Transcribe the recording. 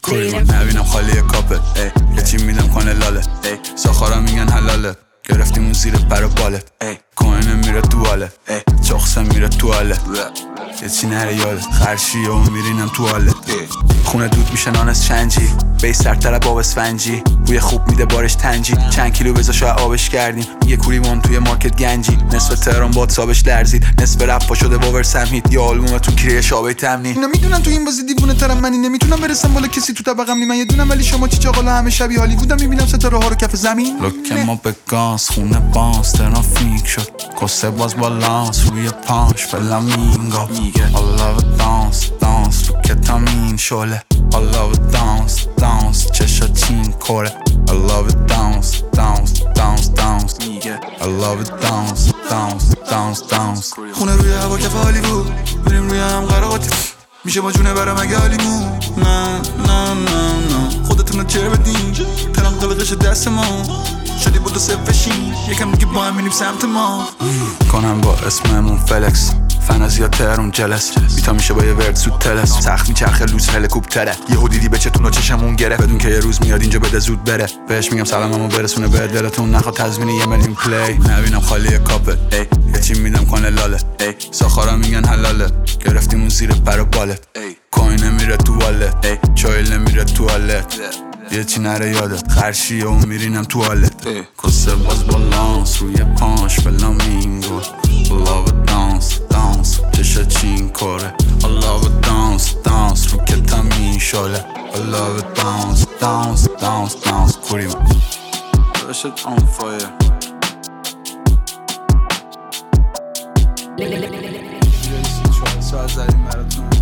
نبینم خالی کاپت یه تیم میدم کنه لاله ساخارا میگن حلاله گرفتیم اون زیر پر و باله کوینه میره تواله چخسه میره تواله یه چی نره یاده خرشی و میرینم تواله خونه دود میشه نانس چنجی بی سرتر باب اسفنجی بوی خوب میده بارش تنجی چند کیلو بزا شاید آبش کردیم یه کوریمون توی مارکت گنجی نصف تهران باد سابش لرزید نصف رفا شده باور سمهید یا آلبومتون کریه شابه تمنی اینا میدونن تو این بازی دیوونه ترم منی نمیتونم برسم بالا کسی تو طبقم نی من یه دونم ولی شما چی چاقالا همه شبیه هالیوودم میبینم ستاره ها رو کف زمین لوک ما به گاز خونه باز ترافیک شد کسه باز بالانس روی پاش فلامینگو I love it dance رو کتامین شله I love it dance چشا چین کوره I love it dance I love it dance خونه روی هوا کف هالیوود بریم روی هم قراقاتی میشه با جونه برام اگه حالیمون نه خودتون رو چر بدین ترام قلقش دست ما شدی بود و صفشین یکم دیگه با هم میریم سمت ما کنم با اسممون فلکس فنازیا تهرون جلس بیتا میشه با یه ورد سود تلس سخت میچرخه لوز هلیکوپتره یهو دیدی به چتون و چشمون گرفت بدون که یه روز میاد اینجا بده زود بره بهش میگم سلاممو برسونه به دلتون نخواد تضمینی 1 میلیون پلی نبینم خالی کاپت یه تیم میدم کنه لاله ساخارا میگن حلاله گرفتیم اون زیر پر و باله کوینه میره توالت چایل میره توالت یه چی نره یادت خرشی و میرینم توالت کسه باز بالانس روی پاش فلامینگو love it dance چشا چین کاره I love it dance رو کتامین شاله I love it dance کوریمه that shit on fire ساعت زدیم براتون